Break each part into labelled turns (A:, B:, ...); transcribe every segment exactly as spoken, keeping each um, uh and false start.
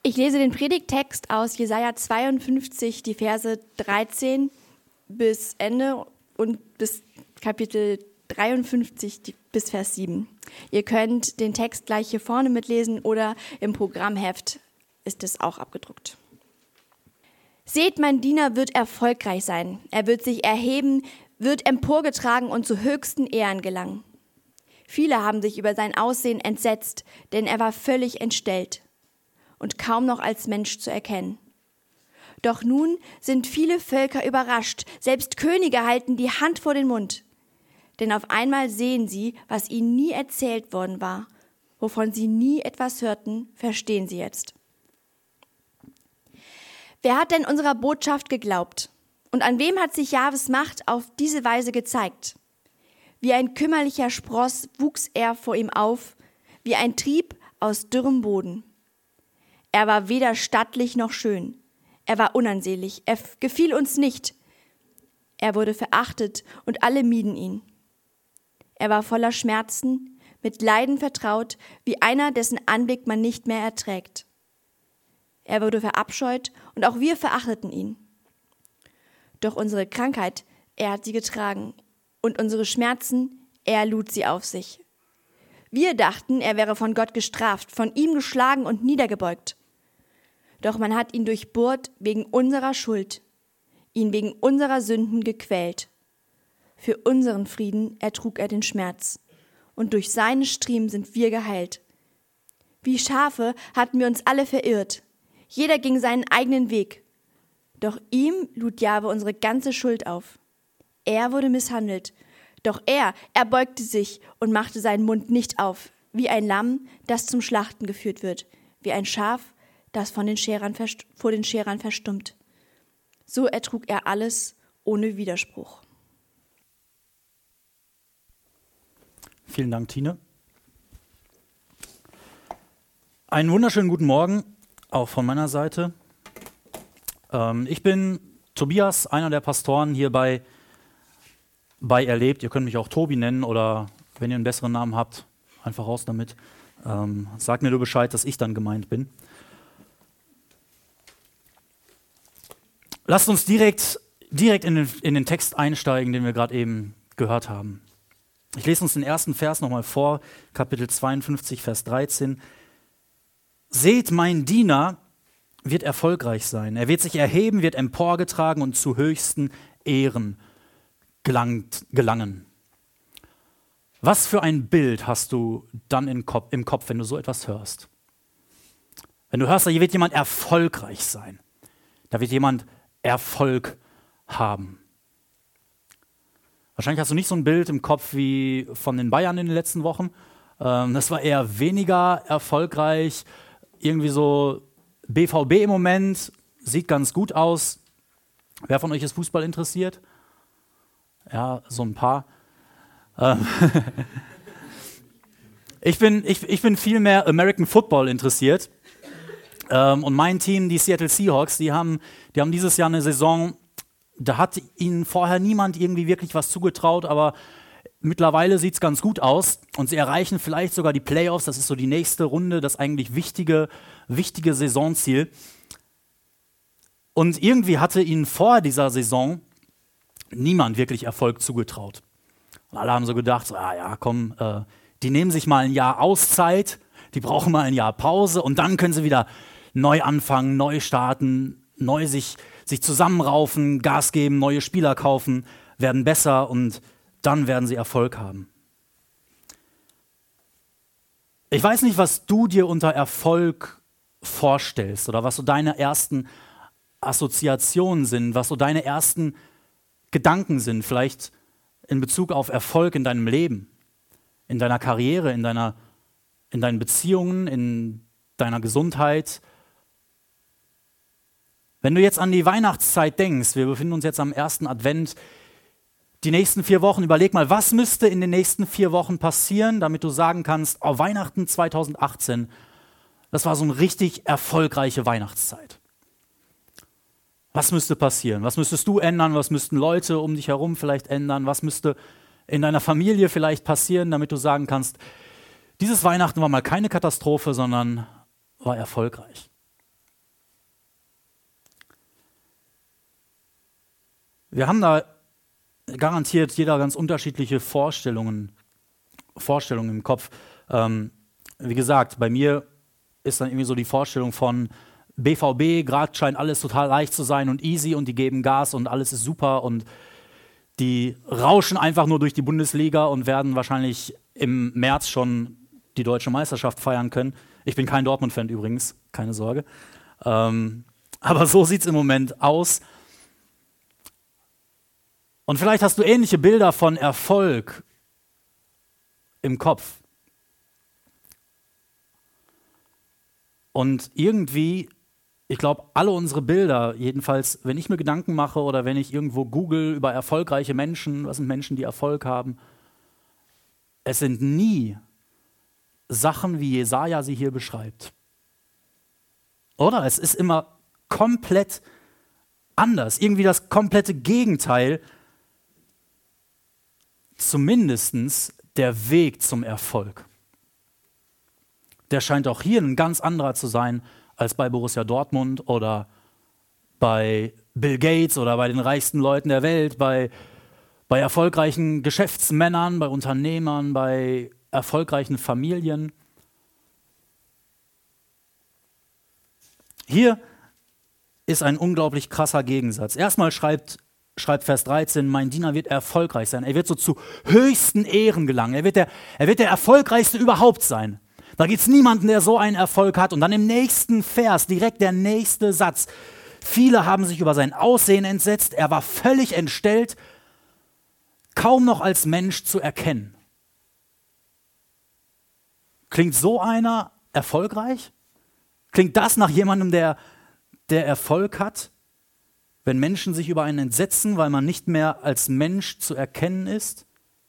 A: Ich lese den Predigttext aus Jesaja zweiundfünfzig, die Verse dreizehn bis Ende und bis Kapitel dreiundfünfzig die, bis Vers sieben. Ihr könnt den Text gleich hier vorne mitlesen oder im Programmheft ist es auch abgedruckt. Seht, mein Diener wird erfolgreich sein. Er wird sich erheben, wird emporgetragen und zu höchsten Ehren gelangen. Viele haben sich über sein Aussehen entsetzt, denn er war völlig entstellt und kaum noch als Mensch zu erkennen. Doch nun sind viele Völker überrascht, selbst Könige halten die Hand vor den Mund. Denn auf einmal sehen sie, was ihnen nie erzählt worden war, wovon sie nie etwas hörten, verstehen sie jetzt. Wer hat denn unserer Botschaft geglaubt? Und an wem hat sich Jahwes Macht auf diese Weise gezeigt? Wie ein kümmerlicher Spross wuchs er vor ihm auf, wie ein Trieb aus dürrem Boden. Er war weder stattlich noch schön. Er war unansehlich. Er gefiel uns nicht. Er wurde verachtet und alle mieden ihn. Er war voller Schmerzen, mit Leiden vertraut, wie einer, dessen Anblick man nicht mehr erträgt. Er wurde verabscheut und auch wir verachteten ihn. Doch unsere Krankheit, er hat sie getragen und unsere Schmerzen, er lud sie auf sich. Wir dachten, er wäre von Gott gestraft, von ihm geschlagen und niedergebeugt. Doch man hat ihn durchbohrt wegen unserer Schuld, ihn wegen unserer Sünden gequält. Für unseren Frieden ertrug er den Schmerz, und durch seine Striemen sind wir geheilt. Wie Schafe hatten wir uns alle verirrt, jeder ging seinen eigenen Weg. Doch ihm lud Jahwe unsere ganze Schuld auf. Er wurde misshandelt, doch er, er beugte sich und machte seinen Mund nicht auf, wie ein Lamm, das zum Schlachten geführt wird, wie ein Schaf, das von den Scherern verst- vor den Scherern verstummt. So ertrug er alles ohne Widerspruch.
B: Vielen Dank, Tine. Einen wunderschönen guten Morgen, auch von meiner Seite. Ähm, ich bin Tobias, einer der Pastoren hier bei, bei Erlebt. Ihr könnt mich auch Tobi nennen oder wenn ihr einen besseren Namen habt, einfach raus damit. Ähm, sagt mir nur Bescheid, dass ich dann gemeint bin. Lasst uns direkt, direkt in, den, in den Text einsteigen, den wir gerade eben gehört haben. Ich lese uns den ersten Vers nochmal vor, Kapitel zweiundfünfzig, Vers dreizehn. Seht, mein Diener wird erfolgreich sein. Er wird sich erheben, wird emporgetragen und zu höchsten Ehren gelangt, gelangen. Was für ein Bild hast du dann im Kopf, im Kopf, wenn du so etwas hörst? Wenn du hörst, da wird jemand erfolgreich sein. Da wird jemand Erfolg haben. Wahrscheinlich hast du nicht so ein Bild im Kopf wie von den Bayern in den letzten Wochen. Ähm, das war eher weniger erfolgreich. Irgendwie so B V B im Moment, sieht ganz gut aus. Wer von euch ist Fußball interessiert? Ja, so ein paar. Ähm ich, bin, ich, ich bin viel mehr American Football interessiert. Ähm, und mein Team, die Seattle Seahawks, die haben, die haben dieses Jahr eine Saison, da hat ihnen vorher niemand irgendwie wirklich was zugetraut, aber mittlerweile sieht es ganz gut aus und sie erreichen vielleicht sogar die Playoffs, das ist so die nächste Runde, das eigentlich wichtige, wichtige Saisonziel. Und irgendwie hatte ihnen vor dieser Saison niemand wirklich Erfolg zugetraut. Und alle haben so gedacht, so, ah ja, komm, äh, die nehmen sich mal ein Jahr Auszeit, die brauchen mal ein Jahr Pause und dann können sie wieder neu anfangen, neu starten, neu sich, sich zusammenraufen, Gas geben, neue Spieler kaufen, werden besser und dann werden sie Erfolg haben. Ich weiß nicht, was du dir unter Erfolg vorstellst oder was so deine ersten Assoziationen sind, was so deine ersten Gedanken sind, vielleicht in Bezug auf Erfolg in deinem Leben, in deiner Karriere, in deiner, in deinen Beziehungen, in deiner Gesundheit. Wenn du jetzt an die Weihnachtszeit denkst, wir befinden uns jetzt am ersten Advent, die nächsten vier Wochen, überleg mal, was müsste in den nächsten vier Wochen passieren, damit du sagen kannst, oh, Weihnachten zweitausendachtzehn, das war so eine richtig erfolgreiche Weihnachtszeit. Was müsste passieren? Was müsstest du ändern? Was müssten Leute um dich herum vielleicht ändern? Was müsste in deiner Familie vielleicht passieren, damit du sagen kannst, dieses Weihnachten war mal keine Katastrophe, sondern war erfolgreich. Wir haben da garantiert jeder ganz unterschiedliche Vorstellungen, Vorstellungen im Kopf. Ähm, wie gesagt, bei mir ist dann irgendwie so die Vorstellung von B V B, gerade scheint alles total leicht zu sein und easy und die geben Gas und alles ist super und die rauschen einfach nur durch die Bundesliga und werden wahrscheinlich im März schon die deutsche Meisterschaft feiern können. Ich bin kein Dortmund-Fan übrigens, keine Sorge. Ähm, aber so sieht es im Moment aus. Und vielleicht hast du ähnliche Bilder von Erfolg im Kopf. Und irgendwie, ich glaube, alle unsere Bilder, jedenfalls, wenn ich mir Gedanken mache oder wenn ich irgendwo google über erfolgreiche Menschen, was sind Menschen, die Erfolg haben, es sind nie Sachen, wie Jesaja sie hier beschreibt. Oder? Es ist immer komplett anders, irgendwie das komplette Gegenteil, zumindest der Weg zum Erfolg. Der scheint auch hier ein ganz anderer zu sein als bei Borussia Dortmund oder bei Bill Gates oder bei den reichsten Leuten der Welt, bei, bei erfolgreichen Geschäftsmännern, bei Unternehmern, bei erfolgreichen Familien. Hier ist ein unglaublich krasser Gegensatz. Erstmal schreibt, schreibt Vers dreizehn, mein Diener wird erfolgreich sein. Er wird so zu höchsten Ehren gelangen. Er wird der, er wird der erfolgreichste überhaupt sein. Da gibt es niemanden, der so einen Erfolg hat. Und dann im nächsten Vers, direkt der nächste Satz. Viele haben sich über sein Aussehen entsetzt. Er war völlig entstellt, kaum noch als Mensch zu erkennen. Klingt so einer erfolgreich? Klingt das nach jemandem, der, der Erfolg hat? Wenn Menschen sich über einen entsetzen, weil man nicht mehr als Mensch zu erkennen ist?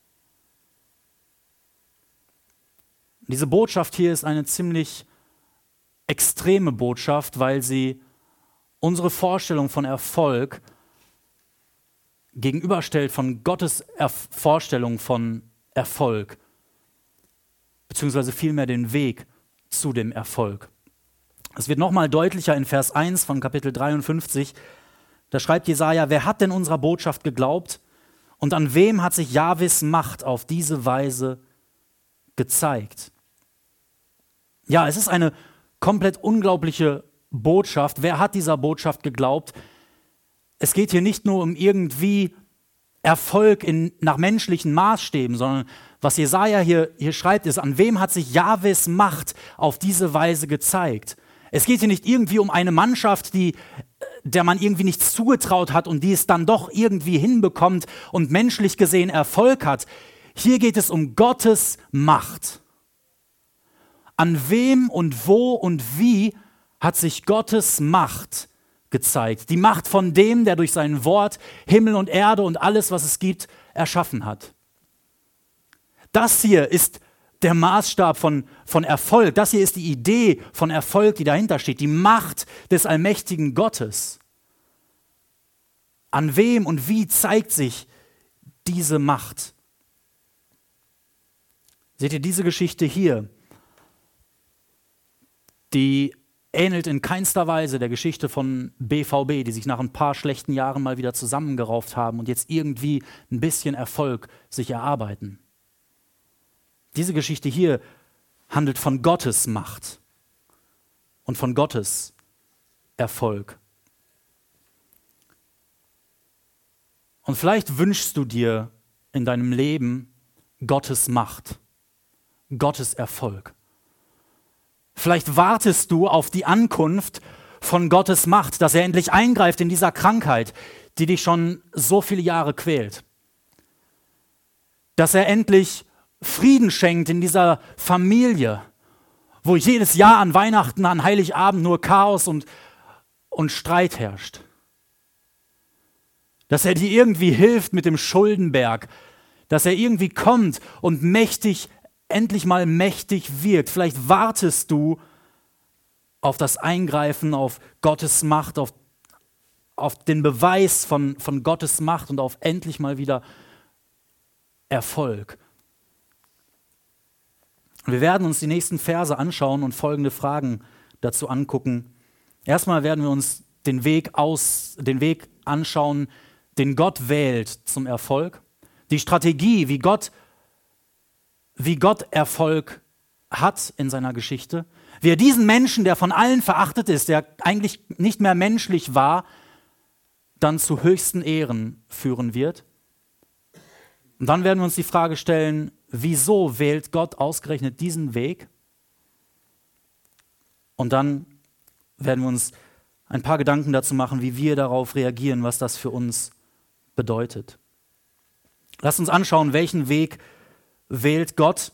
B: Diese Botschaft hier ist eine ziemlich extreme Botschaft, weil sie unsere Vorstellung von Erfolg gegenüberstellt von Gottes Erf- Vorstellung von Erfolg, beziehungsweise vielmehr den Weg zu dem Erfolg. Es wird nochmal deutlicher in Vers eins von Kapitel dreiundfünfzig. Da schreibt Jesaja, wer hat denn unserer Botschaft geglaubt und an wem hat sich Jahwes Macht auf diese Weise gezeigt? Ja, es ist eine komplett unglaubliche Botschaft. Wer hat dieser Botschaft geglaubt? Es geht hier nicht nur um irgendwie Erfolg in, nach menschlichen Maßstäben, sondern was Jesaja hier, hier schreibt, ist, an wem hat sich Jahwes Macht auf diese Weise gezeigt? Es geht hier nicht irgendwie um eine Mannschaft, die, der man irgendwie nichts zugetraut hat und die es dann doch irgendwie hinbekommt und menschlich gesehen Erfolg hat. Hier geht es um Gottes Macht. An wem und wo und wie hat sich Gottes Macht gezeigt? Die Macht von dem, der durch sein Wort Himmel und Erde und alles, was es gibt, erschaffen hat. Das hier ist der Maßstab von, von Erfolg. Das hier ist die Idee von Erfolg, die dahinter steht. Die Macht des allmächtigen Gottes. An wem und wie zeigt sich diese Macht? Seht ihr diese Geschichte hier? Die ähnelt in keinster Weise der Geschichte von B V B, die sich nach ein paar schlechten Jahren mal wieder zusammengerauft haben und jetzt irgendwie ein bisschen Erfolg sich erarbeiten. Diese Geschichte hier handelt von Gottes Macht und von Gottes Erfolg. Und vielleicht wünschst du dir in deinem Leben Gottes Macht, Gottes Erfolg. Vielleicht wartest du auf die Ankunft von Gottes Macht, dass er endlich eingreift in dieser Krankheit, die dich schon so viele Jahre quält. Dass er endlich Frieden schenkt in dieser Familie, wo jedes Jahr an Weihnachten, an Heiligabend nur Chaos und, und Streit herrscht. Dass er dir irgendwie hilft mit dem Schuldenberg, dass er irgendwie kommt und mächtig endlich mal mächtig wirkt. Vielleicht wartest du auf das Eingreifen, auf Gottes Macht, auf, auf den Beweis von, von Gottes Macht und auf endlich mal wieder Erfolg. Wir werden uns die nächsten Verse anschauen und folgende Fragen dazu angucken. Erstmal werden wir uns den Weg, aus, den Weg anschauen, den Gott wählt zum Erfolg, die Strategie, wie Gott, wie Gott Erfolg hat in seiner Geschichte, wie er diesen Menschen, der von allen verachtet ist, der eigentlich nicht mehr menschlich war, dann zu höchsten Ehren führen wird. Und dann werden wir uns die Frage stellen, wieso wählt Gott ausgerechnet diesen Weg? Und dann werden wir uns ein paar Gedanken dazu machen, wie wir darauf reagieren, was das für uns bedeutet. Lasst uns anschauen, welchen Weg wählt Gott.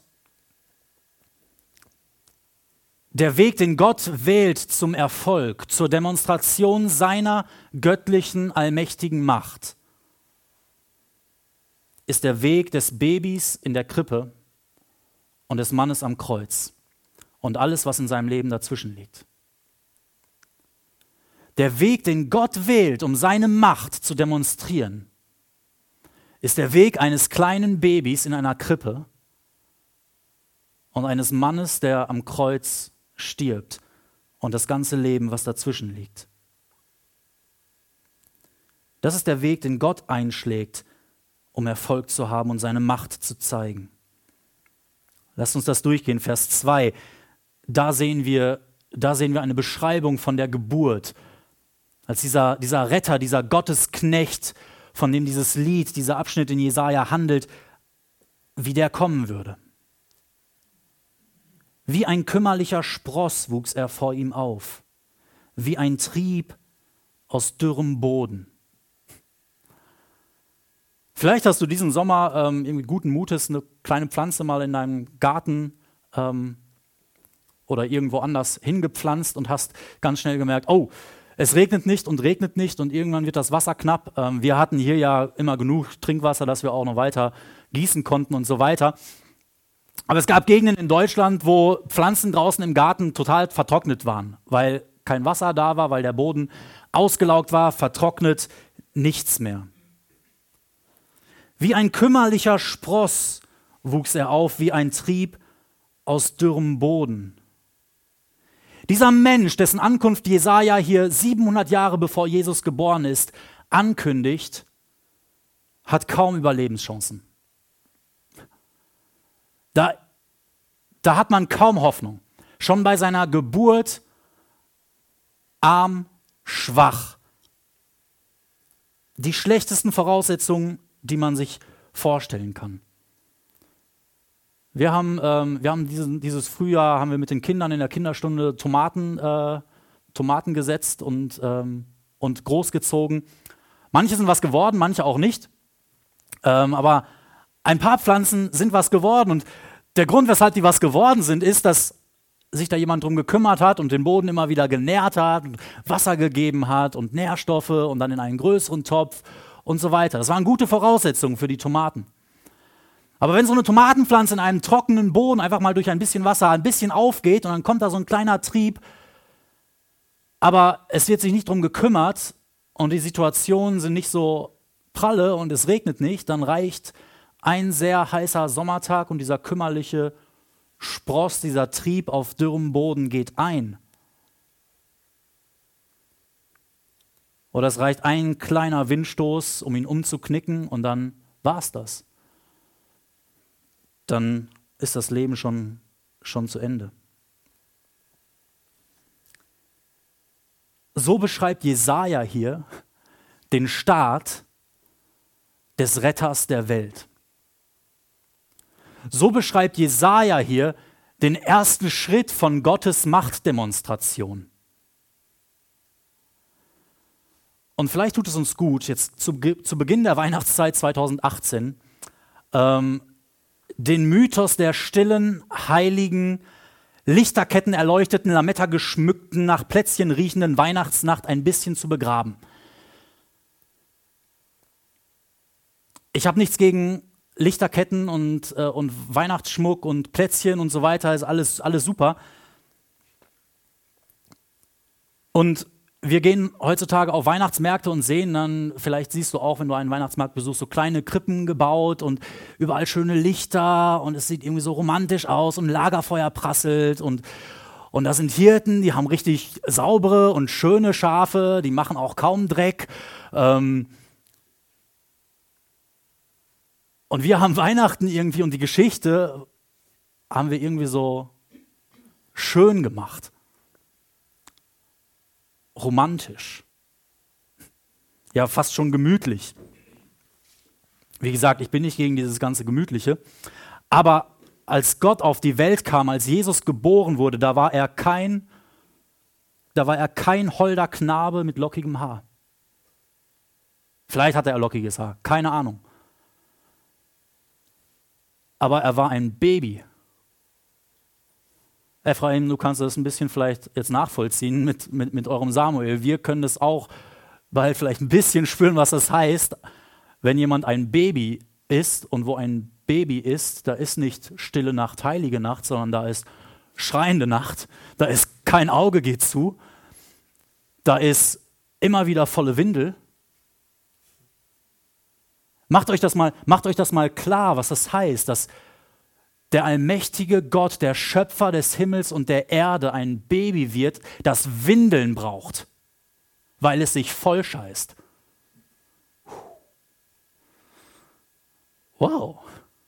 B: Der Weg, den Gott wählt zum Erfolg, zur Demonstration seiner göttlichen, allmächtigen Macht, ist der Weg des Babys in der Krippe und des Mannes am Kreuz und alles, was in seinem Leben dazwischen liegt. Der Weg, den Gott wählt, um seine Macht zu demonstrieren, ist der Weg eines kleinen Babys in einer Krippe und eines Mannes, der am Kreuz stirbt und das ganze Leben, was dazwischen liegt. Das ist der Weg, den Gott einschlägt, um Erfolg zu haben und seine Macht zu zeigen. Lasst uns das durchgehen, Vers zwei. Da sehen wir, da sehen wir eine Beschreibung von der Geburt, als dieser, dieser Retter, dieser Gottesknecht, von dem dieses Lied, dieser Abschnitt in Jesaja handelt, wie der kommen würde. Wie ein kümmerlicher Spross wuchs er vor ihm auf, wie ein Trieb aus dürrem Boden. Vielleicht hast du diesen Sommer ähm, irgendwie guten Mutes eine kleine Pflanze mal in deinem Garten ähm, oder irgendwo anders hingepflanzt und hast ganz schnell gemerkt, oh, es regnet nicht und regnet nicht und irgendwann wird das Wasser knapp. Ähm, wir hatten hier ja immer genug Trinkwasser, dass wir auch noch weiter gießen konnten und so weiter. Aber es gab Gegenden in Deutschland, wo Pflanzen draußen im Garten total vertrocknet waren, weil kein Wasser da war, weil der Boden ausgelaugt war, vertrocknet, nichts mehr. Wie ein kümmerlicher Spross wuchs er auf, wie ein Trieb aus dürrem Boden. Dieser Mensch, dessen Ankunft Jesaja hier siebenhundert Jahre bevor Jesus geboren ist, ankündigt, hat kaum Überlebenschancen. Da, da hat man kaum Hoffnung. Schon bei seiner Geburt arm, schwach. Die schlechtesten Voraussetzungen, die man sich vorstellen kann. Wir haben, ähm, wir haben diesen, dieses Frühjahr haben wir mit den Kindern in der Kinderstunde Tomaten, äh, Tomaten gesetzt und, ähm, und großgezogen. Manche sind was geworden, manche auch nicht. Ähm, aber ein paar Pflanzen sind was geworden. Und der Grund, weshalb die was geworden sind, ist, dass sich da jemand drum gekümmert hat und den Boden immer wieder genährt hat, und Wasser gegeben hat und Nährstoffe und dann in einen größeren Topf und so weiter. Das waren gute Voraussetzungen für die Tomaten. Aber wenn so eine Tomatenpflanze in einem trockenen Boden einfach mal durch ein bisschen Wasser ein bisschen aufgeht und dann kommt da so ein kleiner Trieb, aber es wird sich nicht drum gekümmert und die Situationen sind nicht so pralle und es regnet nicht, dann reicht ein sehr heißer Sommertag und dieser kümmerliche Spross, dieser Trieb auf dürrem Boden geht ein. Oder es reicht ein kleiner Windstoß, um ihn umzuknicken und dann war's das. Dann ist das Leben schon, schon zu Ende. So beschreibt Jesaja hier den Start des Retters der Welt. So beschreibt Jesaja hier den ersten Schritt von Gottes Machtdemonstration. Und vielleicht tut es uns gut, jetzt zu, zu Beginn der Weihnachtszeit zweitausendachtzehn, ähm, den Mythos der stillen, heiligen, Lichterketten erleuchteten, Lametta geschmückten, nach Plätzchen riechenden Weihnachtsnacht ein bisschen zu begraben. Ich habe nichts gegen Lichterketten und, äh, und Weihnachtsschmuck und Plätzchen und so weiter, ist alles, alles super. Und wir gehen heutzutage auf Weihnachtsmärkte und sehen dann, vielleicht siehst du auch, wenn du einen Weihnachtsmarkt besuchst, so kleine Krippen gebaut und überall schöne Lichter und es sieht irgendwie so romantisch aus und ein Lagerfeuer prasselt und, und da sind Hirten, die haben richtig saubere und schöne Schafe, die machen auch kaum Dreck. Ähm, Und wir haben Weihnachten irgendwie und die Geschichte haben wir irgendwie so schön gemacht. Romantisch. Ja, fast schon gemütlich. Wie gesagt, ich bin nicht gegen dieses ganze Gemütliche. Aber als Gott auf die Welt kam, als Jesus geboren wurde, da war er kein, da war er kein holder Knabe mit lockigem Haar. Vielleicht hatte er lockiges Haar, keine Ahnung. Aber er war ein Baby. Ephraim, du kannst das ein bisschen vielleicht jetzt nachvollziehen mit, mit, mit eurem Samuel. Wir können das auch bald vielleicht ein bisschen spüren, was das heißt, wenn jemand ein Baby ist. Und wo ein Baby ist, da ist nicht stille Nacht, heilige Nacht, sondern da ist schreiende Nacht. Da ist kein Auge geht zu. Da ist immer wieder volle Windel. Macht euch das mal, macht euch das mal klar, was das heißt, dass der allmächtige Gott, der Schöpfer des Himmels und der Erde, ein Baby wird, das Windeln braucht, weil es sich voll scheißt. Wow.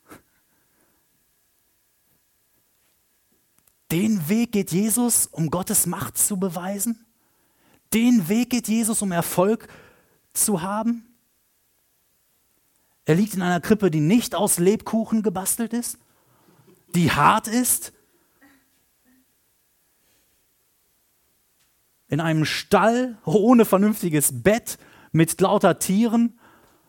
B: Den Weg geht Jesus, um Gottes Macht zu beweisen? Den Weg geht Jesus, um Erfolg zu haben? Er liegt in einer Krippe, die nicht aus Lebkuchen gebastelt ist, die hart ist, in einem Stall ohne vernünftiges Bett mit lauter Tieren.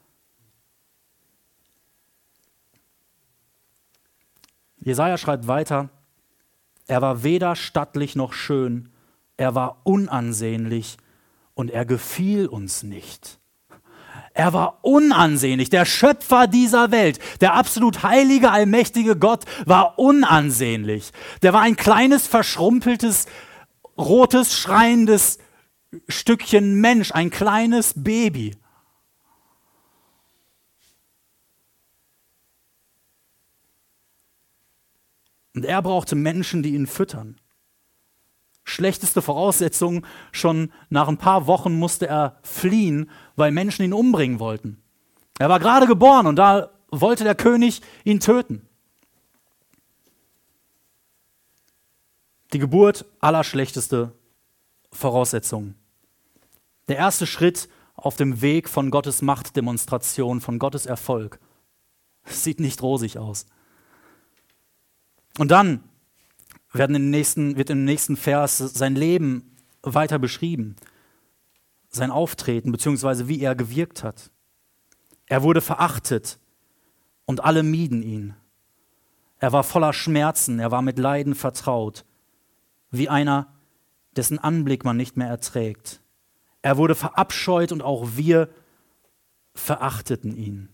B: Jesaja schreibt weiter, er war weder stattlich noch schön, er war unansehnlich und er gefiel uns nicht. Er war unansehnlich. Der Schöpfer dieser Welt, der absolut heilige, allmächtige Gott, war unansehnlich. Der war ein kleines, verschrumpeltes, rotes, schreiendes Stückchen Mensch, ein kleines Baby. Und er brauchte Menschen, die ihn füttern. Schlechteste Voraussetzungen, schon nach ein paar Wochen musste er fliehen, weil Menschen ihn umbringen wollten. Er war gerade geboren und da wollte der König ihn töten. Die Geburt, allerschlechteste Voraussetzungen. Der erste Schritt auf dem Weg von Gottes Machtdemonstration, von Gottes Erfolg. Sieht nicht rosig aus. Und dann werden in den nächsten, wird im nächsten Vers sein Leben weiter beschrieben. Sein Auftreten, beziehungsweise wie er gewirkt hat. Er wurde verachtet und alle mieden ihn. Er war voller Schmerzen, er war mit Leiden vertraut, wie einer, dessen Anblick man nicht mehr erträgt. Er wurde verabscheut und auch wir verachteten ihn.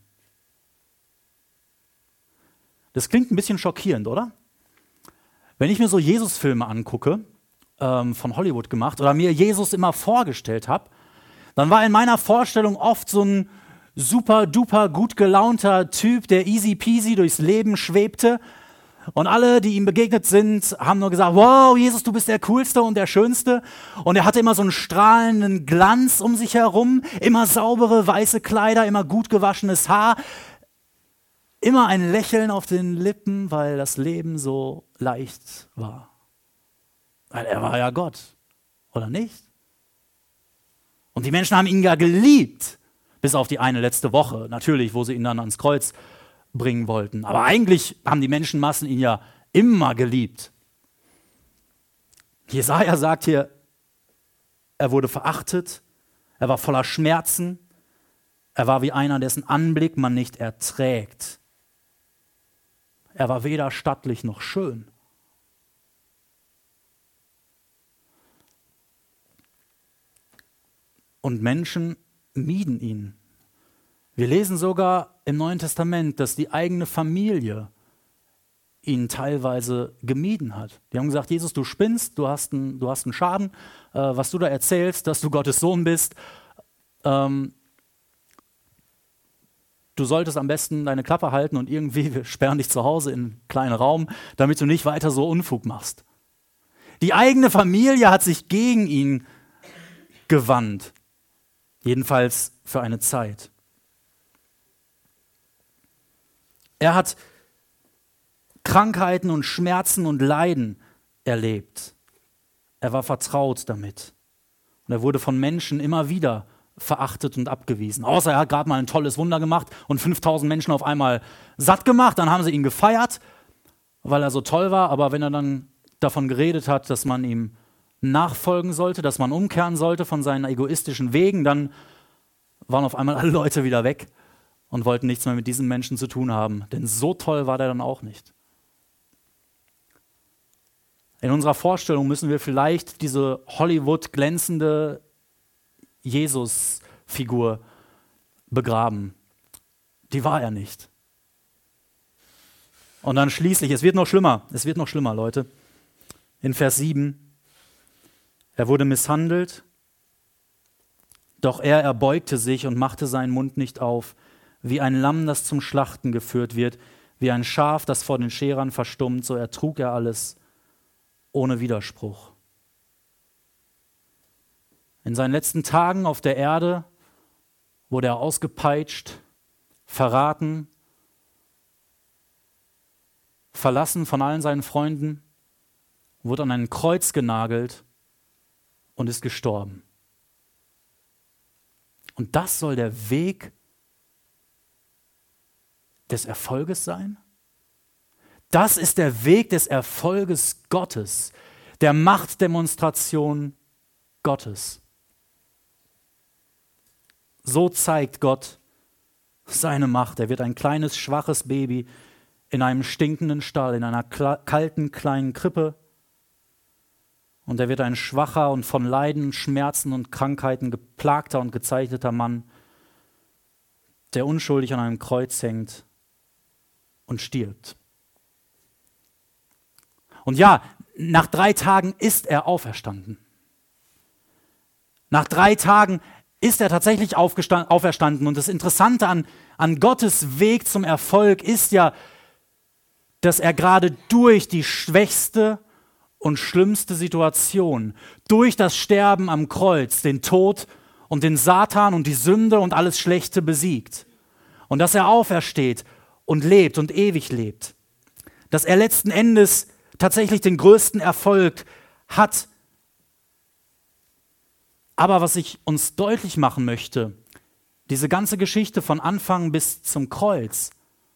B: Das klingt ein bisschen schockierend, oder? Wenn ich mir so Jesus-Filme angucke, ähm, von Hollywood gemacht, oder mir Jesus immer vorgestellt habe, dann war in meiner Vorstellung oft so ein super duper gut gelaunter Typ, der easy peasy durchs Leben schwebte. Und alle, die ihm begegnet sind, haben nur gesagt, wow, Jesus, du bist der Coolste und der Schönste. Und er hatte immer so einen strahlenden Glanz um sich herum, immer saubere weiße Kleider, immer gut gewaschenes Haar, immer ein Lächeln auf den Lippen, weil das Leben so leicht war. Weil er war ja Gott, oder nicht? Und die Menschen haben ihn ja geliebt, bis auf die eine letzte Woche, natürlich, wo sie ihn dann ans Kreuz bringen wollten. Aber eigentlich haben die Menschenmassen ihn ja immer geliebt. Jesaja sagt hier, er wurde verachtet, er war voller Schmerzen, er war wie einer, dessen Anblick man nicht erträgt. Er war weder stattlich noch schön. Und Menschen mieden ihn. Wir lesen sogar im Neuen Testament, dass die eigene Familie ihn teilweise gemieden hat. Die haben gesagt, Jesus, du spinnst, du hast einen, du hast einen Schaden, äh, was du da erzählst, dass du Gottes Sohn bist. Ähm, du solltest am besten deine Klappe halten und irgendwie, wir sperren dich zu Hause in einen kleinen Raum, damit du nicht weiter so Unfug machst. Die eigene Familie hat sich gegen ihn gewandt. Jedenfalls für eine Zeit. Er hat Krankheiten und Schmerzen und Leiden erlebt. Er war vertraut damit. Und er wurde von Menschen immer wieder verachtet und abgewiesen. Außer er hat gerade mal ein tolles Wunder gemacht und fünftausend Menschen auf einmal satt gemacht. Dann haben sie ihn gefeiert, weil er so toll war. Aber wenn er dann davon geredet hat, dass man ihm nachfolgen sollte, dass man umkehren sollte von seinen egoistischen Wegen, dann waren auf einmal alle Leute wieder weg und wollten nichts mehr mit diesen Menschen zu tun haben. Denn so toll war der dann auch nicht. In unserer Vorstellung müssen wir vielleicht diese Hollywood-glänzende Jesus-Figur begraben. Die war er nicht. Und dann schließlich, es wird noch schlimmer, es wird noch schlimmer, Leute. In Vers sieben, er wurde misshandelt, doch er erbeugte sich und machte seinen Mund nicht auf, wie ein Lamm, das zum Schlachten geführt wird, wie ein Schaf, das vor den Scherern verstummt, so ertrug er alles ohne Widerspruch. In seinen letzten Tagen auf der Erde wurde er ausgepeitscht, verraten, verlassen von allen seinen Freunden, wurde an ein Kreuz genagelt und ist gestorben. Und das soll der Weg des Erfolges sein? Das ist der Weg des Erfolges Gottes, der Machtdemonstration Gottes. So zeigt Gott seine Macht. Er wird ein kleines, schwaches Baby in einem stinkenden Stall, in einer kalten, kleinen Krippe. Und er wird ein schwacher und von Leiden, Schmerzen und Krankheiten geplagter und gezeichneter Mann, der unschuldig an einem Kreuz hängt und stirbt. Und ja, nach drei Tagen ist er auferstanden. Nach drei Tagen ist er tatsächlich auferstanden. Und das Interessante an, an Gottes Weg zum Erfolg ist ja, dass er gerade durch die schwächste und schlimmste Situation, durch das Sterben am Kreuz, den Tod und den Satan und die Sünde und alles Schlechte besiegt. Und dass er aufersteht und lebt und ewig lebt. Dass er letzten Endes tatsächlich den größten Erfolg hat. Aber was ich uns deutlich machen möchte, diese ganze Geschichte von Anfang bis zum Kreuz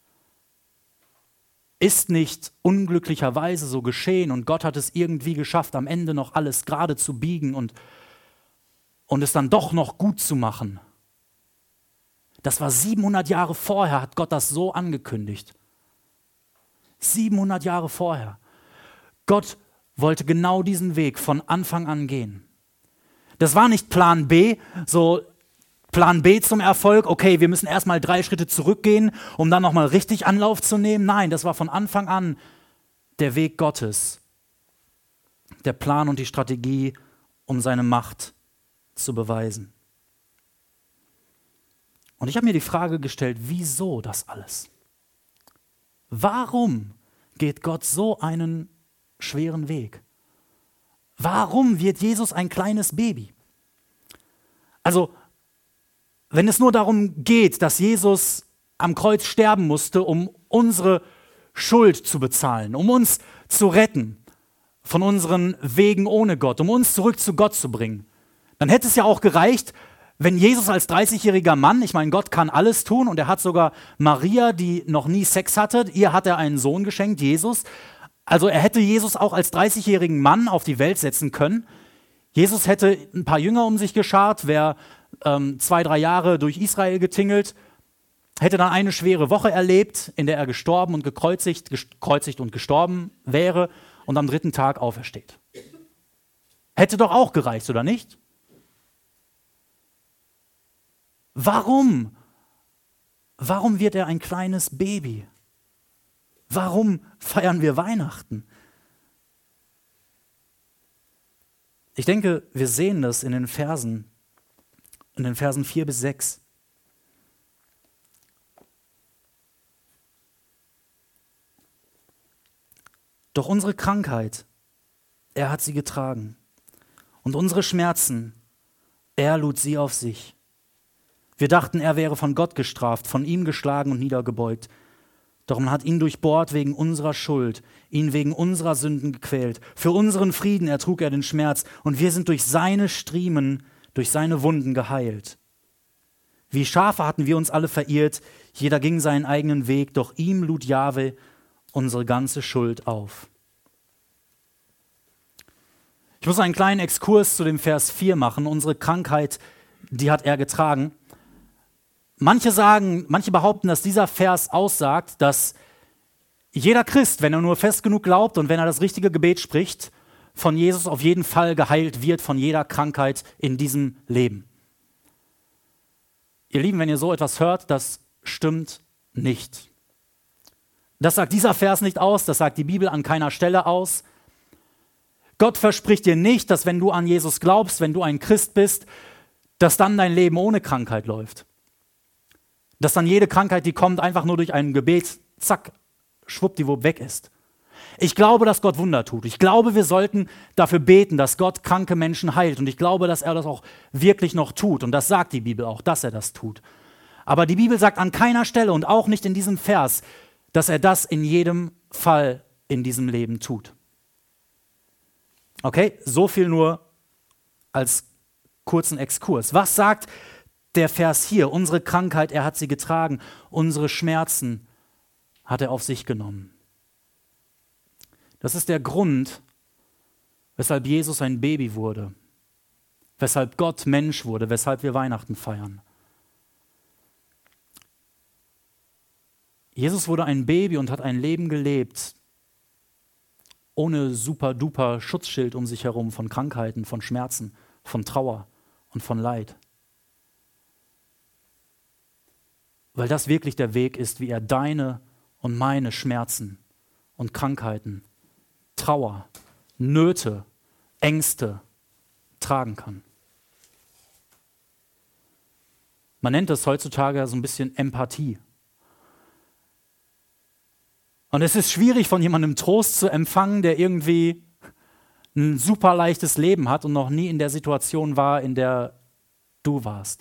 B: ist nicht unglücklicherweise so geschehen und Gott hat es irgendwie geschafft, am Ende noch alles gerade zu biegen und, und es dann doch noch gut zu machen. Das war siebenhundert Jahre vorher, hat Gott das so angekündigt. siebenhundert Jahre vorher. Gott wollte genau diesen Weg von Anfang an gehen. Das war nicht Plan B, so Plan B zum Erfolg, okay, wir müssen erstmal drei Schritte zurückgehen, um dann nochmal richtig Anlauf zu nehmen. Nein, das war von Anfang an der Weg Gottes. Der Plan und die Strategie, um seine Macht zu beweisen. Und ich habe mir die Frage gestellt, wieso das alles? Warum geht Gott so einen schweren Weg? Warum wird Jesus ein kleines Baby? Also, wenn es nur darum geht, dass Jesus am Kreuz sterben musste, um unsere Schuld zu bezahlen, um uns zu retten von unseren Wegen ohne Gott, um uns zurück zu Gott zu bringen, dann hätte es ja auch gereicht, wenn Jesus als dreißigjähriger Mann, ich meine, Gott kann alles tun und er hat sogar Maria, die noch nie Sex hatte, ihr hat er einen Sohn geschenkt, Jesus. Also er hätte Jesus auch als dreißigjährigen Mann auf die Welt setzen können. Jesus hätte ein paar Jünger um sich geschart, wäre ähm, zwei, drei Jahre durch Israel getingelt, hätte dann eine schwere Woche erlebt, in der er gestorben und gekreuzigt, gekreuzigt und gestorben wäre und am dritten Tag aufersteht. Hätte doch auch gereicht, oder nicht? Warum? Warum wird er ein kleines Baby? Warum feiern wir Weihnachten? Ich denke, wir sehen das in den Versen, in den Versen vier bis sechs. Doch unsere Krankheit, er hat sie getragen. Und unsere Schmerzen, er lud sie auf sich. Wir dachten, er wäre von Gott gestraft, von ihm geschlagen und niedergebeugt. Doch man hat ihn durchbohrt wegen unserer Schuld, ihn wegen unserer Sünden gequält. Für unseren Frieden ertrug er den Schmerz und wir sind durch seine Striemen, durch seine Wunden geheilt. Wie Schafe hatten wir uns alle verirrt, jeder ging seinen eigenen Weg, doch ihm lud Jahwe unsere ganze Schuld auf. Ich muss einen kleinen Exkurs zu dem Vers vier machen. Unsere Krankheit, die hat er getragen. Manche sagen, manche behaupten, dass dieser Vers aussagt, dass jeder Christ, wenn er nur fest genug glaubt und wenn er das richtige Gebet spricht, von Jesus auf jeden Fall geheilt wird von jeder Krankheit in diesem Leben. Ihr Lieben, wenn ihr so etwas hört, das stimmt nicht. Das sagt dieser Vers nicht aus, das sagt die Bibel an keiner Stelle aus. Gott verspricht dir nicht, dass wenn du an Jesus glaubst, wenn du ein Christ bist, dass dann dein Leben ohne Krankheit läuft. Dass dann jede Krankheit, die kommt, einfach nur durch ein Gebet, zack, schwuppdiwupp weg ist. Ich glaube, dass Gott Wunder tut. Ich glaube, wir sollten dafür beten, dass Gott kranke Menschen heilt. Und ich glaube, dass er das auch wirklich noch tut. Und das sagt die Bibel auch, dass er das tut. Aber die Bibel sagt an keiner Stelle und auch nicht in diesem Vers, dass er das in jedem Fall in diesem Leben tut. Okay, so viel nur als kurzen Exkurs. Was sagt der Vers hier? Unsere Krankheit, er hat sie getragen. Unsere Schmerzen hat er auf sich genommen. Das ist der Grund, weshalb Jesus ein Baby wurde, weshalb Gott Mensch wurde, weshalb wir Weihnachten feiern. Jesus wurde ein Baby und hat ein Leben gelebt, ohne super-duper Schutzschild um sich herum von Krankheiten, von Schmerzen, von Trauer und von Leid. Weil das wirklich der Weg ist, wie er deine und meine Schmerzen und Krankheiten, Trauer, Nöte, Ängste tragen kann. Man nennt das heutzutage so ein bisschen Empathie. Und es ist schwierig, von jemandem Trost zu empfangen, der irgendwie ein super leichtes Leben hat und noch nie in der Situation war, in der du warst.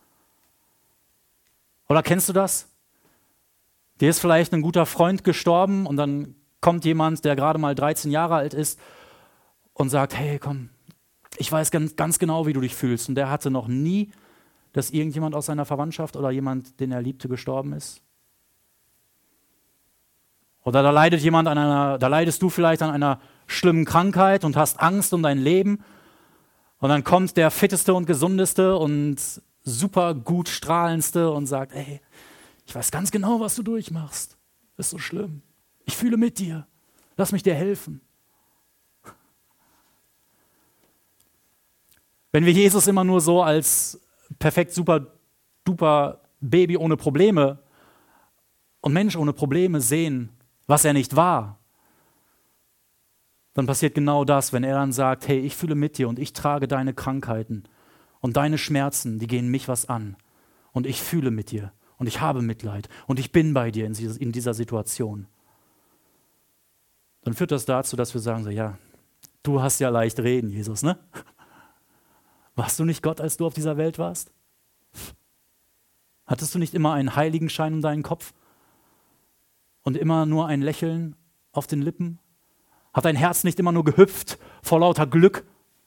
B: Oder kennst du das? Dir ist vielleicht ein guter Freund gestorben und dann kommt jemand, der gerade mal dreizehn Jahre alt ist und sagt, hey, komm, ich weiß ganz, ganz genau, wie du dich fühlst. Und der hatte noch nie, dass irgendjemand aus seiner Verwandtschaft oder jemand, den er liebte, gestorben ist. Oder da leidet jemand an einer, da leidest du vielleicht an einer schlimmen Krankheit und hast Angst um dein Leben. Und dann kommt der fitteste und gesundeste und super gut strahlendste und sagt, ey, ich weiß ganz genau, was du durchmachst. Das ist so schlimm. Ich fühle mit dir. Lass mich dir helfen. Wenn wir Jesus immer nur so als perfekt super duper Baby ohne Probleme und Mensch ohne Probleme sehen, was er nicht war, dann passiert genau das, wenn er dann sagt, hey, ich fühle mit dir und ich trage deine Krankheiten und deine Schmerzen, die gehen mich was an. Und ich fühle mit dir und ich habe Mitleid und ich bin bei dir in dieser Situation. Dann führt das dazu, dass wir sagen, so, ja, du hast ja leicht reden, Jesus, ne? Warst du nicht Gott, als du auf dieser Welt warst? Hattest du nicht immer einen Heiligenschein um deinen Kopf? Und immer nur ein Lächeln auf den Lippen? Hat dein Herz nicht immer nur gehüpft vor lauter Glück?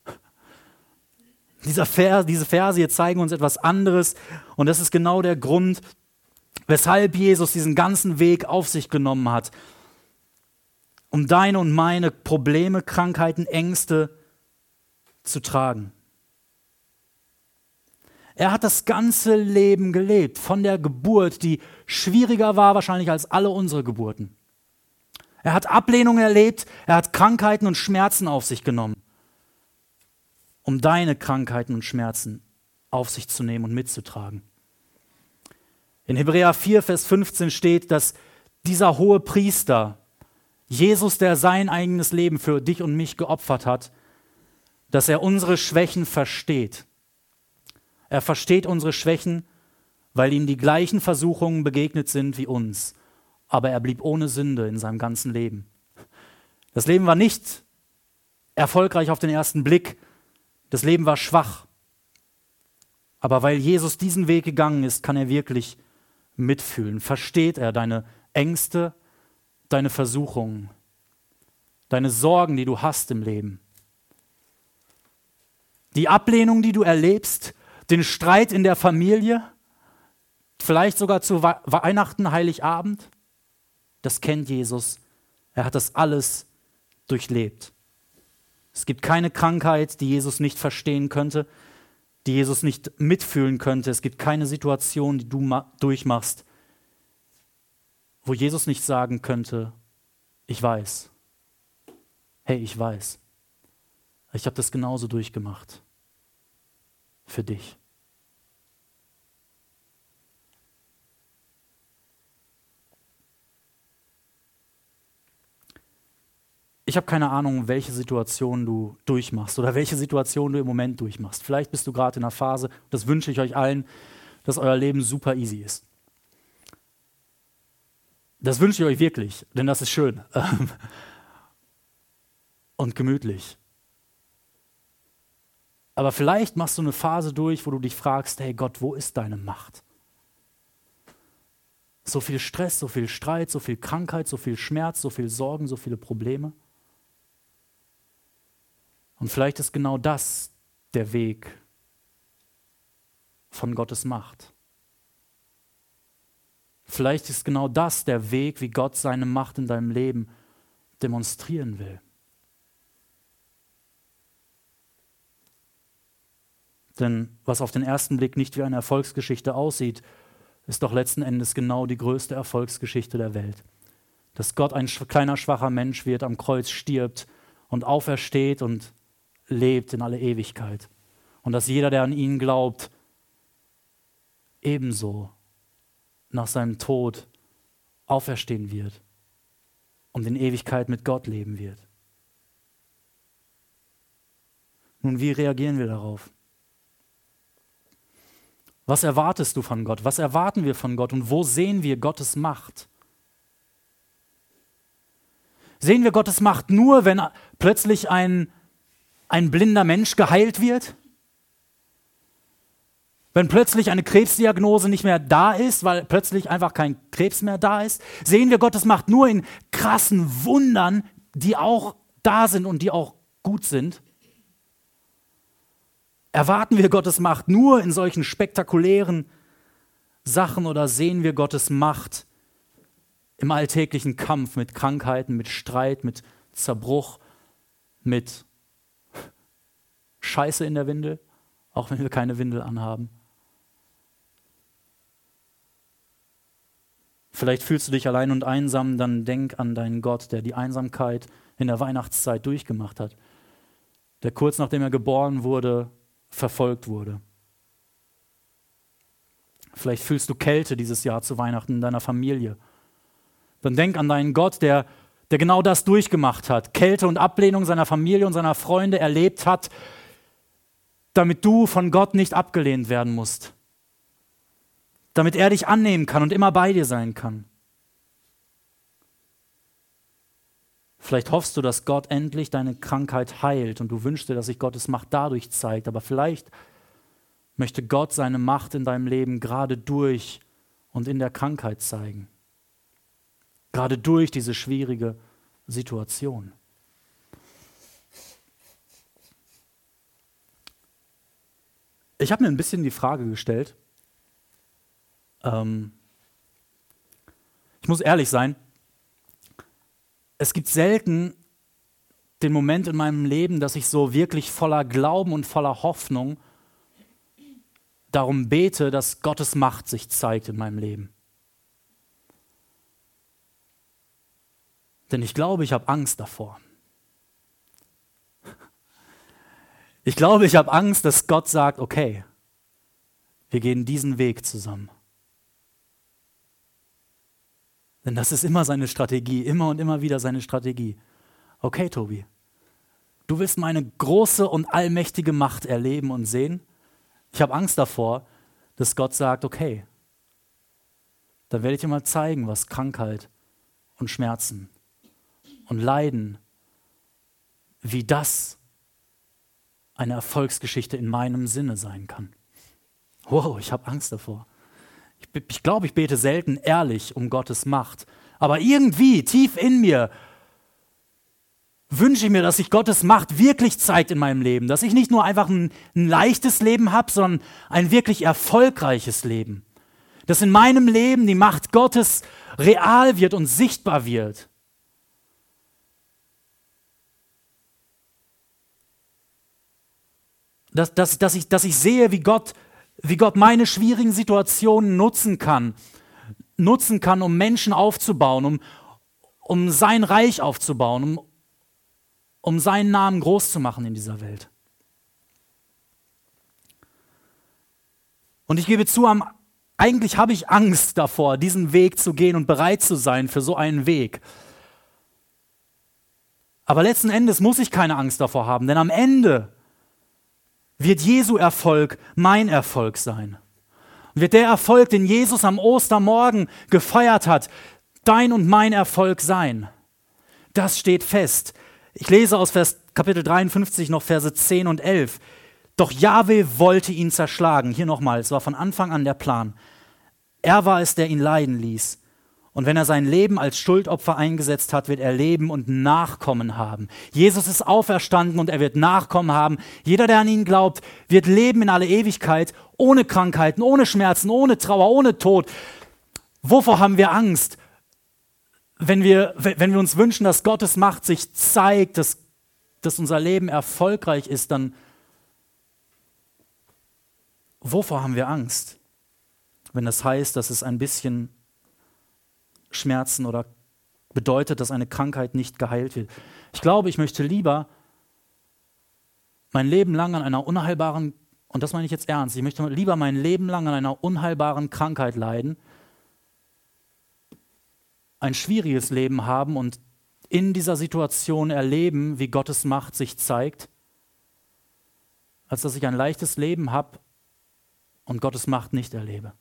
B: Dieser Vers, diese Verse hier zeigen uns etwas anderes. Und das ist genau der Grund, weshalb Jesus diesen ganzen Weg auf sich genommen hat, um deine und meine Probleme, Krankheiten, Ängste zu tragen. Er hat das ganze Leben gelebt, von der Geburt, die schwieriger war wahrscheinlich als alle unsere Geburten. Er hat Ablehnung erlebt, er hat Krankheiten und Schmerzen auf sich genommen, um deine Krankheiten und Schmerzen auf sich zu nehmen und mitzutragen. In Hebräer vier, Vers fünfzehn steht, dass dieser hohe Priester, Jesus, der sein eigenes Leben für dich und mich geopfert hat, dass er unsere Schwächen versteht. Er versteht unsere Schwächen, weil ihm die gleichen Versuchungen begegnet sind wie uns. Aber er blieb ohne Sünde in seinem ganzen Leben. Das Leben war nicht erfolgreich auf den ersten Blick. Das Leben war schwach. Aber weil Jesus diesen Weg gegangen ist, kann er wirklich mitfühlen. Versteht er deine Ängste, deine Versuchungen, deine Sorgen, die du hast im Leben, die Ablehnung, die du erlebst, den Streit in der Familie, vielleicht sogar zu Weihnachten, Heiligabend, das kennt Jesus. Er hat das alles durchlebt. Es gibt keine Krankheit, die Jesus nicht verstehen könnte, die Jesus nicht mitfühlen könnte. Es gibt keine Situation, die du ma- durchmachst, wo Jesus nicht sagen könnte, ich weiß. Hey, ich weiß. Ich habe das genauso durchgemacht. Für dich. Ich habe keine Ahnung, welche Situation du durchmachst oder welche Situation du im Moment durchmachst. Vielleicht bist du gerade in einer Phase, das wünsche ich euch allen, dass euer Leben super easy ist. Das wünsche ich euch wirklich, denn das ist schön und gemütlich. Aber vielleicht machst du eine Phase durch, wo du dich fragst, hey Gott, wo ist deine Macht? So viel Stress, so viel Streit, so viel Krankheit, so viel Schmerz, so viel Sorgen, so viele Probleme. Und vielleicht ist genau das der Weg von Gottes Macht. Vielleicht ist genau das der Weg, wie Gott seine Macht in deinem Leben demonstrieren will. Denn was auf den ersten Blick nicht wie eine Erfolgsgeschichte aussieht, ist doch letzten Endes genau die größte Erfolgsgeschichte der Welt. Dass Gott ein kleiner, schwacher Mensch wird, am Kreuz stirbt und aufersteht und lebt in alle Ewigkeit. Und dass jeder, der an ihn glaubt, ebenso nach seinem Tod auferstehen wird und in Ewigkeit mit Gott leben wird. Nun, wie reagieren wir darauf? Was erwartest du von Gott? Was erwarten wir von Gott? Und wo sehen wir Gottes Macht? Sehen wir Gottes Macht nur, wenn plötzlich ein, ein blinder Mensch geheilt wird? Wenn plötzlich eine Krebsdiagnose nicht mehr da ist, weil plötzlich einfach kein Krebs mehr da ist? Sehen wir Gottes Macht nur in krassen Wundern, die auch da sind und die auch gut sind? Erwarten wir Gottes Macht nur in solchen spektakulären Sachen oder sehen wir Gottes Macht im alltäglichen Kampf mit Krankheiten, mit Streit, mit Zerbruch, mit Scheiße in der Windel, auch wenn wir keine Windel anhaben? Vielleicht fühlst du dich allein und einsam, dann denk an deinen Gott, der die Einsamkeit in der Weihnachtszeit durchgemacht hat, der kurz nachdem er geboren wurde, verfolgt wurde. Vielleicht fühlst du Kälte dieses Jahr zu Weihnachten in deiner Familie. Dann denk an deinen Gott, der, der genau das durchgemacht hat, Kälte und Ablehnung seiner Familie und seiner Freunde erlebt hat, damit du von Gott nicht abgelehnt werden musst. Damit er dich annehmen kann und immer bei dir sein kann. Vielleicht hoffst du, dass Gott endlich deine Krankheit heilt und du wünschst dir, dass sich Gottes Macht dadurch zeigt. Aber vielleicht möchte Gott seine Macht in deinem Leben gerade durch und in der Krankheit zeigen. Gerade durch diese schwierige Situation. Ich habe mir ein bisschen die Frage gestellt, ähm, ich muss ehrlich sein, es gibt selten den Moment in meinem Leben, dass ich so wirklich voller Glauben und voller Hoffnung darum bete, dass Gottes Macht sich zeigt in meinem Leben. Denn ich glaube, ich habe Angst davor. Ich glaube, ich habe Angst, dass Gott sagt, okay, wir gehen diesen Weg zusammen. Denn das ist immer seine Strategie, immer und immer wieder seine Strategie. Okay, Tobi, du willst meine große und allmächtige Macht erleben und sehen? Ich habe Angst davor, dass Gott sagt, okay, dann werde ich dir mal zeigen, was Krankheit und Schmerzen und Leiden, wie das eine Erfolgsgeschichte in meinem Sinne sein kann. Wow, ich habe Angst davor. Ich, ich glaube, ich bete selten ehrlich um Gottes Macht, Aber irgendwie, tief in mir, wünsche ich mir, dass sich Gottes Macht wirklich zeigt in meinem Leben. Dass ich nicht nur einfach ein, ein leichtes Leben habe, sondern ein wirklich erfolgreiches Leben. Dass in meinem Leben die Macht Gottes real wird und sichtbar wird. Dass, dass, dass, ich, dass ich sehe, wie Gott, wie Gott meine schwierigen Situationen nutzen kann. Nutzen kann, um Menschen aufzubauen, um, um sein Reich aufzubauen, um, um seinen Namen groß zu machen in dieser Welt. Und ich gebe zu, am, eigentlich habe ich Angst davor, diesen Weg zu gehen und bereit zu sein für so einen Weg. Aber letzten Endes muss ich keine Angst davor haben, denn am Ende wird Jesu Erfolg mein Erfolg sein. Und wird der Erfolg, den Jesus am Ostermorgen gefeiert hat, dein und mein Erfolg sein. Das steht fest. Ich lese aus Vers, Kapitel dreiundfünfzig noch Verse zehn und elf. Doch Jahwe wollte ihn zerschlagen. Hier nochmal, es war von Anfang an der Plan. Er war es, der ihn leiden ließ. Und wenn er sein Leben als Schuldopfer eingesetzt hat, wird er leben und Nachkommen haben. Jesus ist auferstanden und er wird Nachkommen haben. Jeder, der an ihn glaubt, wird leben in alle Ewigkeit, ohne Krankheiten, ohne Schmerzen, ohne Trauer, ohne Tod. Wovor haben wir Angst? Wenn wir, wenn wir uns wünschen, dass Gottes Macht sich zeigt, dass, dass unser Leben erfolgreich ist, dann wovor haben wir Angst? Wenn das heißt, dass es ein bisschen Schmerzen oder bedeutet, dass eine Krankheit nicht geheilt wird. Ich glaube, ich möchte lieber mein Leben lang an einer unheilbaren, und das meine ich jetzt ernst, ich möchte lieber mein Leben lang an einer unheilbaren Krankheit leiden, ein schwieriges Leben haben und in dieser Situation erleben, wie Gottes Macht sich zeigt, als dass ich ein leichtes Leben habe und Gottes Macht nicht erlebe.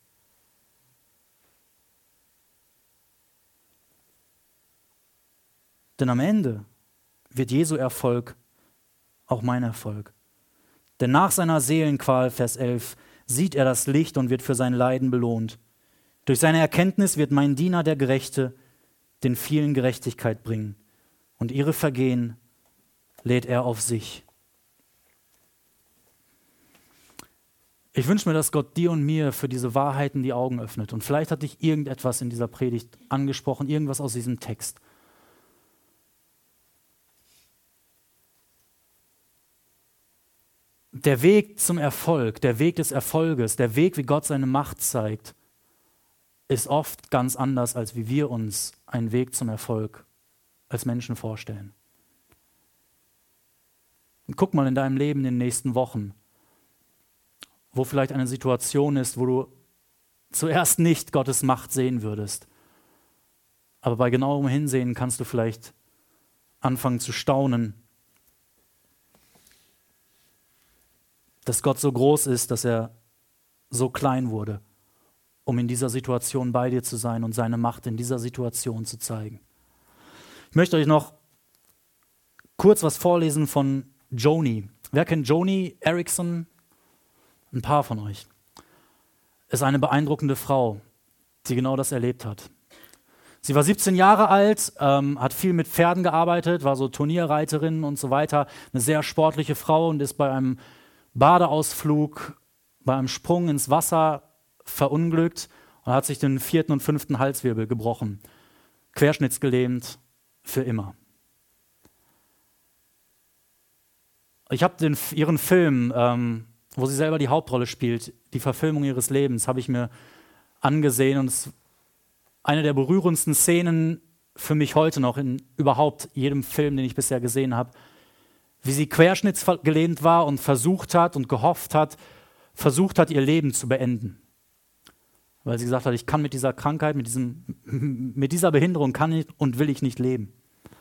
B: Denn am Ende wird Jesu Erfolg auch mein Erfolg. Denn nach seiner Seelenqual, Vers elf, sieht er das Licht und wird für sein Leiden belohnt. Durch seine Erkenntnis wird mein Diener, der Gerechte, den vielen Gerechtigkeit bringen. Und ihre Vergehen lädt er auf sich. Ich wünsche mir, dass Gott dir und mir für diese Wahrheiten die Augen öffnet. Und vielleicht hat dich irgendetwas in dieser Predigt angesprochen, irgendwas aus diesem Text. Der Weg zum Erfolg, der Weg des Erfolges, der Weg, wie Gott seine Macht zeigt, ist oft ganz anders, als wie wir uns einen Weg zum Erfolg als Menschen vorstellen. Und guck mal in deinem Leben in den nächsten Wochen, wo vielleicht eine Situation ist, wo du zuerst nicht Gottes Macht sehen würdest. Aber bei genauerem Hinsehen kannst du vielleicht anfangen zu staunen, dass Gott so groß ist, dass er so klein wurde, um in dieser Situation bei dir zu sein und seine Macht in dieser Situation zu zeigen. Ich möchte euch noch kurz was vorlesen von Joni. Wer kennt Joni Eareckson? Ein paar von euch. Ist eine beeindruckende Frau, die genau das erlebt hat. Sie war siebzehn Jahre alt, ähm, hat viel mit Pferden gearbeitet, war so Turnierreiterin und so weiter. Eine sehr sportliche Frau und ist bei einem Badeausflug, bei einem Sprung ins Wasser verunglückt und hat sich den vierten und fünften Halswirbel gebrochen. Querschnittsgelähmt für immer. Ich habe ihren Film, ähm, wo sie selber die Hauptrolle spielt, die Verfilmung ihres Lebens, habe ich mir angesehen und es ist eine der berührendsten Szenen für mich heute noch in überhaupt jedem Film, den ich bisher gesehen habe, wie sie querschnittsgelähmt war und versucht hat und gehofft hat, versucht hat, ihr Leben zu beenden. Weil sie gesagt hat, ich kann mit dieser Krankheit, mit, diesem, mit dieser Behinderung kann ich und will ich nicht leben.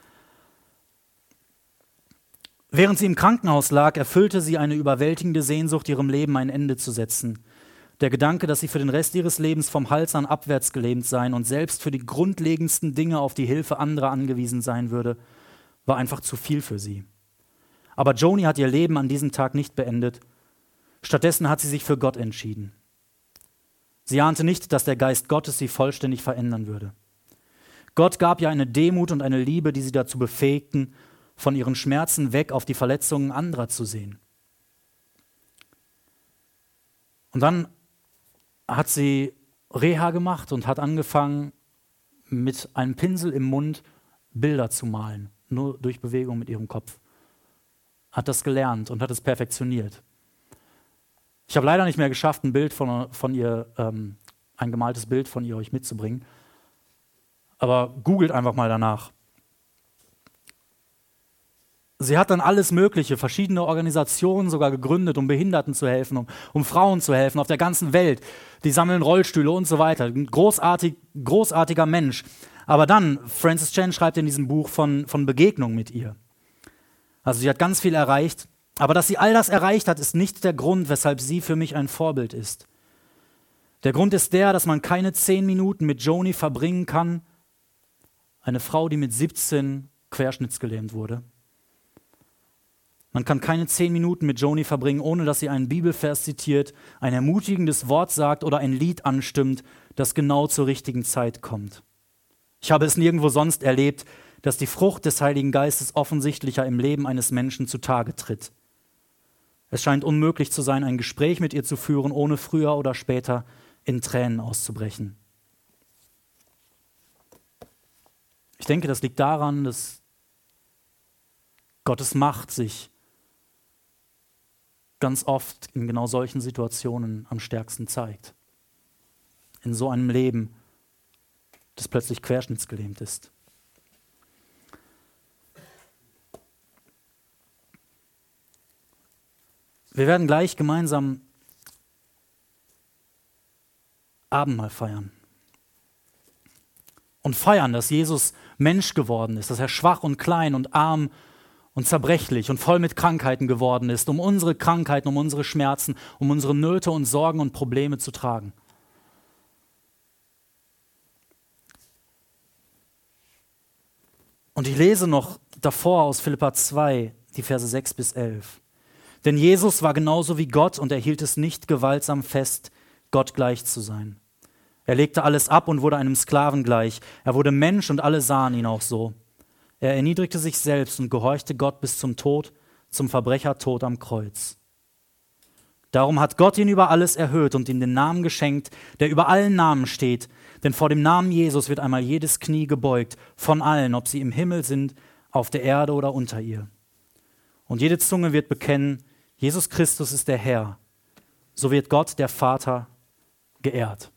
B: Während sie im Krankenhaus lag, erfüllte sie eine überwältigende Sehnsucht, ihrem Leben ein Ende zu setzen. Der Gedanke, dass sie für den Rest ihres Lebens vom Hals an abwärts gelähmt sein und selbst für die grundlegendsten Dinge auf die Hilfe anderer angewiesen sein würde, war einfach zu viel für sie. Aber Joni hat ihr Leben an diesem Tag nicht beendet. Stattdessen hat sie sich für Gott entschieden. Sie ahnte nicht, dass der Geist Gottes sie vollständig verändern würde. Gott gab ihr eine Demut und eine Liebe, die sie dazu befähigten, von ihren Schmerzen weg auf die Verletzungen anderer zu sehen. Und dann hat sie Reha gemacht und hat angefangen, mit einem Pinsel im Mund Bilder zu malen, nur durch Bewegung mit ihrem Kopf. Hat das gelernt und hat es perfektioniert. Ich habe leider nicht mehr geschafft, ein Bild von, von ihr, ähm, ein gemaltes Bild von ihr euch mitzubringen. Aber googelt einfach mal danach. Sie hat dann alles Mögliche, verschiedene Organisationen sogar gegründet, um Behinderten zu helfen, um, um Frauen zu helfen auf der ganzen Welt. Die sammeln Rollstühle und so weiter. Ein großartig, großartiger Mensch. Aber dann, Francis Chan schreibt in diesem Buch von, von Begegnung mit ihr. Also sie hat ganz viel erreicht. Aber dass sie all das erreicht hat, ist nicht der Grund, weshalb sie für mich ein Vorbild ist. Der Grund ist der, dass man keine zehn Minuten mit Joni verbringen kann, eine Frau, die mit siebzehn querschnittsgelähmt wurde. Man kann keine zehn Minuten mit Joni verbringen, ohne dass sie einen Bibelvers zitiert, ein ermutigendes Wort sagt oder ein Lied anstimmt, das genau zur richtigen Zeit kommt. Ich habe es nirgendwo sonst erlebt, dass die Frucht des Heiligen Geistes offensichtlicher im Leben eines Menschen zutage tritt. Es scheint unmöglich zu sein, ein Gespräch mit ihr zu führen, ohne früher oder später in Tränen auszubrechen. Ich denke, das liegt daran, dass Gottes Macht sich ganz oft in genau solchen Situationen am stärksten zeigt. In so einem Leben, das plötzlich querschnittsgelähmt ist. Wir werden gleich gemeinsam Abendmahl feiern. Und feiern, dass Jesus Mensch geworden ist, dass er schwach und klein und arm und zerbrechlich und voll mit Krankheiten geworden ist, um unsere Krankheiten, um unsere Schmerzen, um unsere Nöte und Sorgen und Probleme zu tragen. Und ich lese noch davor aus Philipper zwei, die Verse sechs bis elf. Denn Jesus war genauso wie Gott und er hielt es nicht gewaltsam fest, Gott gleich zu sein. Er legte alles ab und wurde einem Sklaven gleich. Er wurde Mensch und alle sahen ihn auch so. Er erniedrigte sich selbst und gehorchte Gott bis zum Tod, zum Verbrechertod am Kreuz. Darum hat Gott ihn über alles erhöht und ihm den Namen geschenkt, der über allen Namen steht. Denn vor dem Namen Jesus wird einmal jedes Knie gebeugt, von allen, ob sie im Himmel sind, auf der Erde oder unter ihr. Und jede Zunge wird bekennen, Jesus Christus ist der Herr. So wird Gott, der Vater, geehrt.